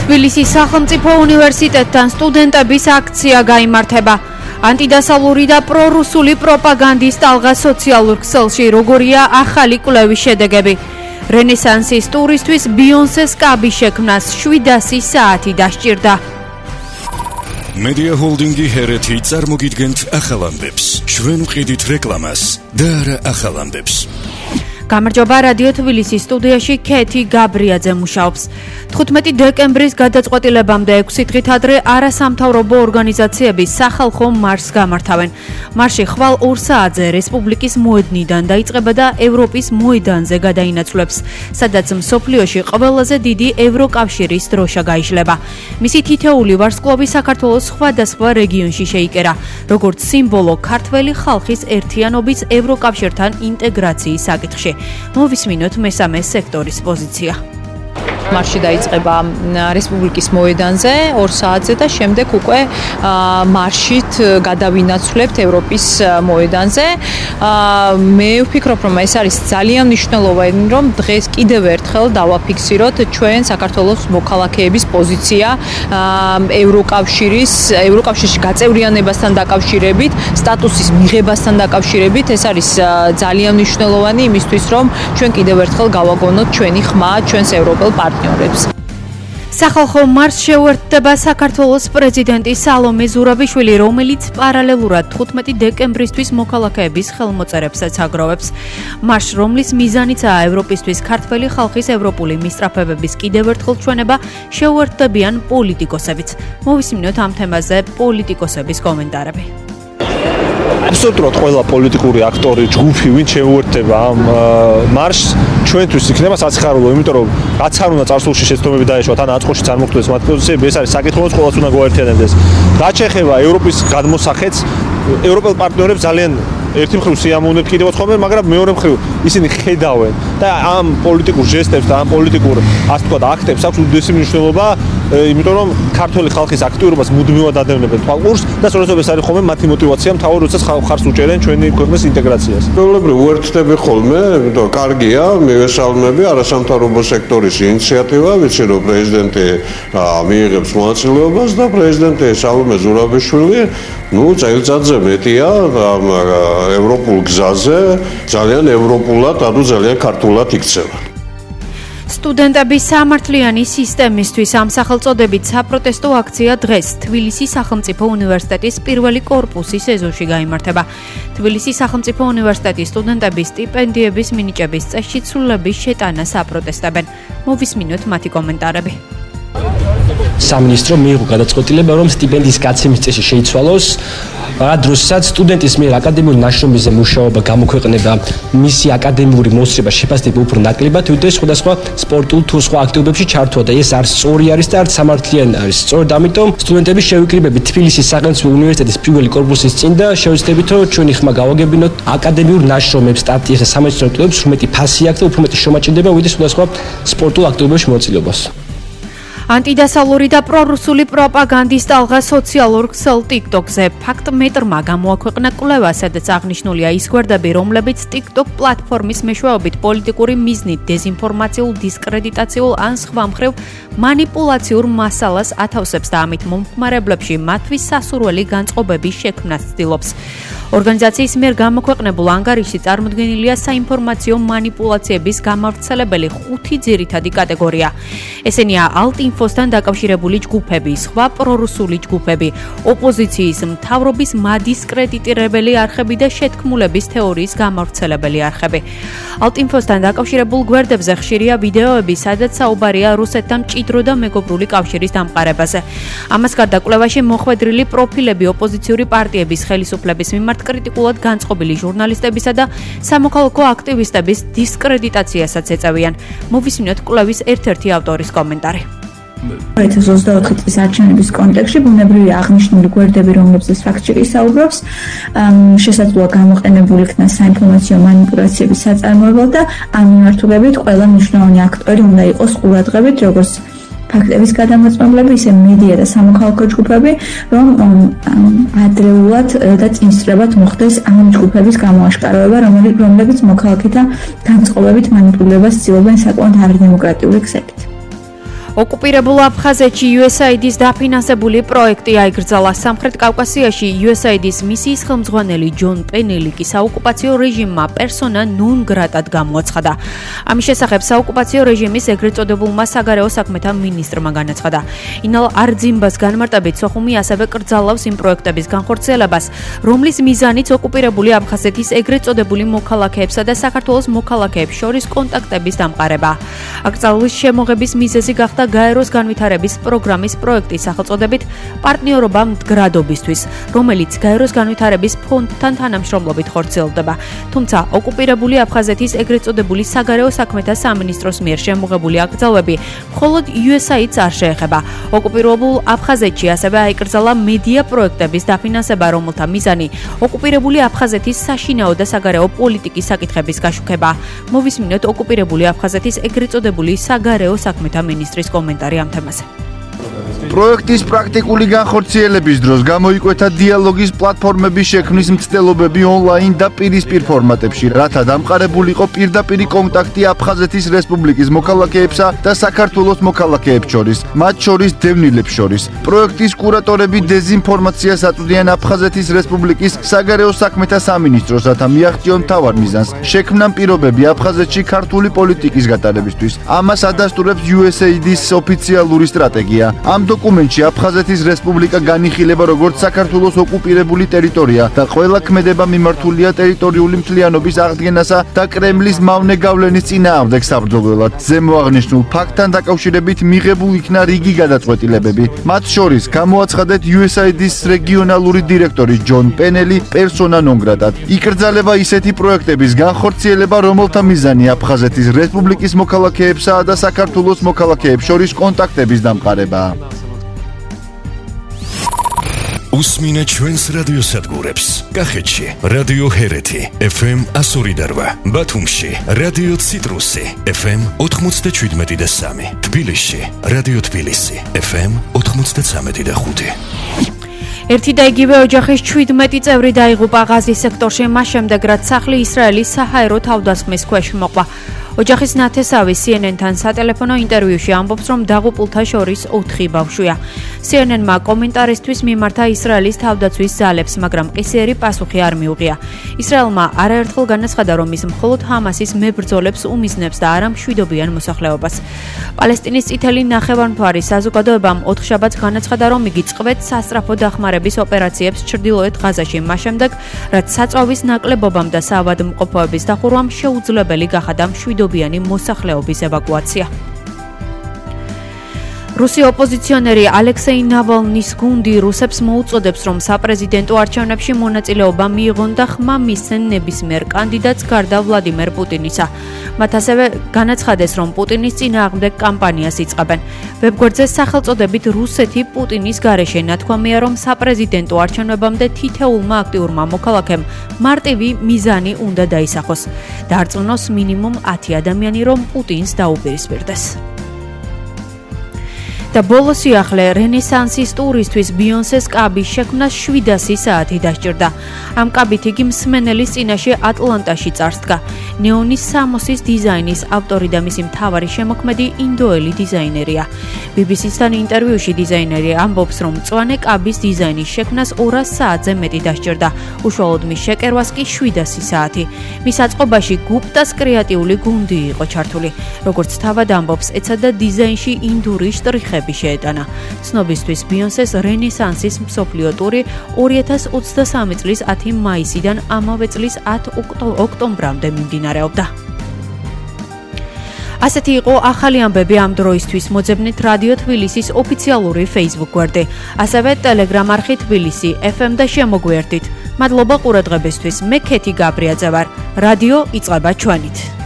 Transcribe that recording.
თბილისის სახელმწიფო უნივერსიტეტთან სტუდენტების აქცია გაიმართება. ანტიდასალური და პრორუსული პროპაგანდის ტალღა სოციალურ ქსელში, როგორია ახალი კვლევის შედეგები. რენესანსის ტურისთვის ბიონსეს კაბი შექმნას 700 საათი დასჭირდა. Media Holdingi Hereti წარმოგიდგენთ ახალ ამბებს. ჩვენ ვყიდით რეკლამას და არა ახალ ამბებს. გამარჯობა, რადიო თბილისის სტუდიაში ქეთი გაბრიაძე მუშაობს. 15 დეკემბრის გადაწყვეტილებამდე 6 დღით ადრე არასამთავრობო ორგანიზაციები სახალხო მარშს გამართავენ. მარში ხვალ 2 საათზე რესპუბლიკის მოედნიდან დაიწყება და ევროპის მოედანზე გადაინაცვლებს, სადაც მსოფლიოში ყველაზე დიდი ევროკავშირის დროშა გაიშლება. მისი თითეული ვარსკვლავი საქართველოს სხვადასხვა რეგიონში შეიკერა, როგორც სიმბოლო ქართველი ხალხის ერთიანობის ევროკავშირთან ინტეგრაციის საკითხში. მოვისმინოთ მესამე სექტორის პოზიცია. მარში დაიწყება რესპუბლიკის მოედანზე 2 საათზე და შემდეგ უკვე მარშით გადავინაცვლებთ ევროპის მოედანზე. მე ვფიქრობ, რომ ეს არის ძალიან მნიშვნელოვანი, რომ დღეს კიდევ ერთხელ დავაფიქსიროთ ჩვენ საქართველოს მოქალაქეების პოზიცია ევროკავშირში გაწევრიანებასთან დაკავშირებით, სტატუსის მიღებასთან დაკავშირებით. ეს არის ძალიან მნიშვნელოვანი იმისთვის, რომ ჩვენ კიდევ ერთხელ გავაგონოთ ჩვენი ხმა ჩვენს ევროპელ პარტნიორებს. სახალხო მარშს შეუერთდება საქართველოს პრეზიდენტი სალომე ზურაბიშვილი, რომელიც პარალელურად 15 დეკემბრისთვის მოქალაქეების ხელმოწერებსაც აგროვებს. მარშს, რომლის მიზანიცაა ევროპისთვის ქართველი ხალხის ევროპული მისწრაფებების კიდევ ერთხელ ჩვენება, შეუერთდებიან პოლიტიკოსებიც. მოვისმინოთ ამ თემაზე პოლიტიკოსების კომენტარები. აბსოლუტურად ყველა პოლიტიკური აქტორი, ჯგუფი, ვინც შეუერთდება ამ მარშს, ჩვენთვის იქნება საციხარულო, იმიტომ რომ რაც არ უნდა წარსულში შეცდომები დაეშვათ, ან აწყოშიც არ მოხდეს მათ პოზიციები, ეს არის საკითხი, რომელიც ყველას უნდა გვაერთიანებდეს. რაც შეეხება ევროპის გადმოსახეთს, ევროპელ პარტნიორებს ძალიან ერთი მხრივ სიამოვნებთ კიდევაც ხოლმე, მაგრამ მეორე მხრივ ისინი ხედავენ და ამ პოლიტიკურ ჟესტებს და ამ პოლიტიკურ ასე ვთქვათ აქტებს აქვს უდიდესი მნიშვნელობა, იმიტომ რომ ქართველი ხალხის აქტიურობას მუდმივად ადევნებენ თვალყურს და სწორედ ეს არის ხოლმე მათი мотиваცია მთავარ როდესაც ხარს უჭერენ ჩვენი ქვეყნის ინტეგრაციას. ჩვეულებრივ უერთდები ხოლმე, იმიტომ კარგია, მივესალმები არასამთავრობო სექტორის ინიციატივა, ვიცი რომ პრეზიდენტი მიიღებს მონაწილეობას და პრეზიდენტი სალომე ზურაბიშვილი წელიწადზე მეტია ევროპულ გზაზე, ძალიან ევროპულად, ანუ ძალიან ქართულად იქცევა. სტუდენტების სამართლიანი სისტემისთვის ამ სახელწოდებით საპროტესტო აქცია დღეს თბილისის სახელმწიფო უნივერსიტეტის პირველი კორპუსის ეზოში გაიმართება. თბილისის სახელმწიფო უნივერსიტეტის სტუდენტების სტიპენდიების მინიჭების წესში ცვლილების შეტანას აპროტესტებენ. მოვისმინოთ მათი კომენტარები. სამინისტრო მიიღო გადაწყვეტილება, რომ სტიპენდიის გაცემის წესი შეიცვალოს. დროსაც სტუდენტის მიერ აკადემიური ნაშრომებზე მუშაობა, გამოქვეყნება, მისი აკადემიური მოსწრება შეფასდება უფრო ნაკლებად, ვიდრე სხვადასხვა სპორტულ თუ სხვა აქტივობებში ჩართვა და ეს არც სწორი არის და არც სამართლიანი არის. სწორედ ამიტომ სტუდენტები შევიკრიბებით თბილისის სახელმწიფო უნივერსიტეტის პირველი კორპუსის წინ და შევეცდებით, რომ ჩვენი ხმა გავაგებინოთ აკადემიურ ნაშრომებს, სტატიებს და სამეცნიერო აქტივობებს, რომ მეტი ფასი აქვს და უფრო მეტი შემაჭრდება, ვიდრე სხვადასხვა სპორტულ აქტივობებში მონაწილეობას. ანტიდასალური და პრორუსული პროპაგანდის ტალღა სოციალურ ქსელ TikTok-ზე ფაქტმეტრმა გამოაქვეყნა კვლევა, სადაც აღნიშნულია ის გვერდები, რომლებიც TikTok პლატფორმის მეშვეობით პოლიტიკური მიზნით დეზინფორმაციულ, დისკრედიტაციულ ან სხვა მხრივ მანიპულაციურ მასალას ათავსებს და ამით მომხმარებლებში მათთვის სასურველი განწყობების შექმნას ცდილობს. ორგანიზაციის მიერ გამოქვეყნებულ ანგარიშში წარმოდგენილია საინფორმაციო მანიპულაციების გამავრცელებელი 5 ძირითადი კატეგორია. ესენია ალტინფოსთან დაკავშირებული ჯგუფები, სხვა პრორუსული ჯგუფები, ოპოზიციის მთავრობის მადისკრედიტირებელი არხები და შეთქმულების თეორიის გამავრცელებელი არხები. ალტინფოსთან დაკავშირებულ გვერდებზე ხშირია ვიდეოები, სადაც საუბარია რუსეთთან მჭიდრო და მეგობრული კავშირის დამყარებაზე. ამას გარდა კვლევაში მოხვედრილი პროფილები ოპოზიციური პარტიების ხელისუფლების მიმართ კრიტიკულად განწყობილი ჟურნალისტებისა და სამოქალაქო აქტივისტების დისკრედიტაციასაც ეწევიან. მოვისმინოთ კვლევის ერთ-ერთი ავტორის კომენტარი. 2024 წლის არჩევნების კონტექსტში ბუნებრივი აღნიშნული გვერდები, რომლებზეც ფაქტჩეკი ისაუბრებს, შესაძლოა გამოყენებული იქნას საინფორმაციო მანიპულაციების საწარმოებლად და ამ მიმართულებით ყველა მნიშვნელოვანი აქტორი უნდა იყოს ყურადღებით, როგორც ფაქტების გადამოწმებლები, ისე მედია და სამოქალაქო ჯგუფები, რომ ადრეულად და წინსწრებად მოხდეს ამ ჯგუფების გამოაშკარავება, რომლებიც მოქალაქეთა განწყობებით მანიპულებას ცდილობენ საკმაოდ არადემოკრატიული გზებით. ოკუპირებულ აფხაზეთში USAID-ის დაფინანსებული პროექტი აიგრძალა. სამხრეთ კავკასიაში USAID-ის მისიის ხელმძღვანელი ჯონ პენელი კი საოკუპაციო რეჟიმმა პერსონა ნონ გრატად გამოაცხადა. ამის შესახებ საოკუპაციო რეჟიმის ეგრეთ წოდებულმა საგარეო საქმეთა მინისტრმა განაცხადა. ინალ არძიმბას განმარტებით სოხუმი ასევე კრძალავს იმ პროექტების განხორციელებას, რომლის მიზანიც ოკუპირებული აფხაზეთის ეგრეთ წოდებული მოქალაქეებსა და საქართველოს მოქალაქეებს შორის კონტაქტების დამყარება. აკრძალვის შემოღების მიზეზი გახდა გაეროს განვითარების პროგრამის პროექტის სახელწოდებით პარტნიორობა მდგრადობისთვის, რომელიც გაეროს განვითარების ფონდთან თანამშრომლობით ხორციელდება. თუმცა ოკუპირებული აფხაზეთის ეგრეთ წოდებული საგარეო საქმეთა სამინისტროს მიერ შემოღებული აკრძალვები მხოლოდ USAID-ს არ შეეხება. ოკუპირებულ აფხაზეთში ასევე აიკრძალა მედია პროექტების დაფინანსება, რომელთა მიზანი ოკუპირებული აფხაზეთის საშინაო და საგარეო პოლიტიკის საკითხების გაშუქება. მოვისმინოთ ოკუპირებული აფხაზეთის ეგრეთ წოდებული საგარეო საქმეთა მინისტრის კომენტარი ამ თემაზე. პროექტის პრაქტიკული განხორციელების დროს გამოიკვეთა დიალოგის პლატფორმების შექმნის მცდელობები ონლაინ და პირისპირ ფორმატებში, რათა დამყარებულიყო პირდაპირი კონტაქტი აფხაზეთის რესპუბლიკის მოქალაქეებსა და საქართველოს მოქალაქეებს შორის, მათ შორის დევნილებს შორის. პროექტის კურატორები დეზინფორმაციას აწვდიან აფხაზეთის რესპუბლიკის საგარეო საქმეთა სამინისტროს, რათა მიაღწიონ მთავარ მიზანს, შექმნან პირობები აფხაზეთში ქართული პოლიტიკის გატარებისთვის. ამას ადასტურებს USAID-ის ოფიციალური სტრატეგია. ამ დოკუმენტში აფხაზეთის რესპუბლიკა განიხილება როგორც საქართველოს ოკუპირებული ტერიტორია და ყველა ქმედება მიმართულია ტერიტორიული მთლიანობის აღდგენასა და კრემლის მავნე გავლენის წინააღმდეგ საბრძოლველად. ზემო აღნიშნულ ფაქტთან დაკავშირებით მიღებულ იქნა რიგი გადაწყვეტილებები. მათ შორის გამოაცხადეთ USAID-ის რეგიონალური დირექტორი ჯონ პენელი პერსონა ნონ გრატად. იკრძალება ისეთი პროექტების განხორციელება, რომელთა მიზანი აფხაზეთის რესპუბლიკის მოქალაქეებსა და საქართველოს მოქალაქეებს შორის კონტაქტების დამყარებაა. უსმინე ჩვენს რადიოსადგურებს. კახეთში რადიო ჰერეთი FM 102.8, ბათუმში რადიო ციტრუსი FM 97.3, თბილისში რადიო თბილისი FM 93.5. ერთი და იგივე ოჯახის 17 წევრი დაიღუპა ღაზის სექტორში მას შემდეგ, რაც სახლი ისრაელის საჰაერო თავდასხმის ქვეშ მოყვა. ოჯახის ნათესავი CNN-თან სატელეფონო ინტერვიუში ამბობს, რომ დაღუპულთა შორის 4 ბავშვია. CNN-მა კომენტარისთვის მიმართა ისრაელის თავდაცვის ძალებს, მაგრამ ყისიერი პასუხი არ მიუღია. ისრაელმა არაერთხელ განაცხადა, რომ ის მხოლოდ ჰამასის მებრძოლებს უმიზნებს და არა მშვიდობიან მოსახლეობას. პალესტინის წითელი ნახევარმთვარი საზოგადოებამ ოთხშაბათს განაცხადა, რომ იგი წყვეტს სასწრაფო დახმარების ოპერაციებს ჩრდილოეთ ღაზაში, მას შემდეგ, რაც საწვავის ნაკლებობამ და საავადმყოფოების დახურვამ შეუძლებელი გახადა მშვიდობიანი მოსახლეობის ევაკუაცია. რუსი ოპოზიციონერი ალექსეი ნავალნის გუნდი რუსებს მოუწოდებს, რომ საპრეზიდენტო არჩევნებში მონაწილეობა მიიღონ და ხმა მისცენ ნებისმიერ კანდიდატს გარდა ვლადიმერ პუტინისა. მათ ასევე განაცხადეს, რომ პუტინის წინააღმდეგ კამპანიას იწყებენ. ვებგვერდზე სახელწოდებით რუსეთი პუტინის გარეშე ნათქვამია, რომ საპრეზიდენტო არჩევნებამდე თითოეულმა აქტიურმა მოქალაქემ მარტივი მიზანი უნდა დაისახოს. დარწმუნოს მინიმუმ 10 ადამიანი, რომ პუტინს დაუპირისპირდეს. და ბოლოს სიახლე რენესანსის ტურისთვის ბიონსეს კაბის შექმნას 700 საათი დასჭირდა. ამ კაბით იგი მსმენელის წინაშე ატლანტაში წარსდგა. ნეონის სამოსის დიზაინის ავტორი და მისი მთავარი შემოქმედი ინდოელი დიზაინერია. BBC-სთან ინტერვიუში დიზაინერი ამბობს, რომ მწვანე კაბის დიზაინის შექმნას 200 საათზე მეტი დასჭირდა. უშუალოდ მის შეკერვას კი 700 საათი. მის აწყობაში გუპტას კრეატიული გუნდი იყო ჩართული. როგორც თავად ამბობს, ეცადა დიზაინში ინდური შტრიხები შეეტანა. ცნობისთვის ბიონსეს რენესანსის მსოფლიო ტური 2023 წლის 10 მაისიდან ამავე წლის 10 ოქტომბრამდე მიმდინარეობდა. ასეთი იყო ახალი ამბები ამ დროისთვის. მოძებნით რადიო თბილისის ოფიციალური Facebook გვერდი, ასევე Telegram არხი თბილისი FM და შემოგვიერთდით. მადლობა ყურადღებისთვის. მე ქეთი გაბრიაძე ვარ. რადიო იწყება ჩვენით.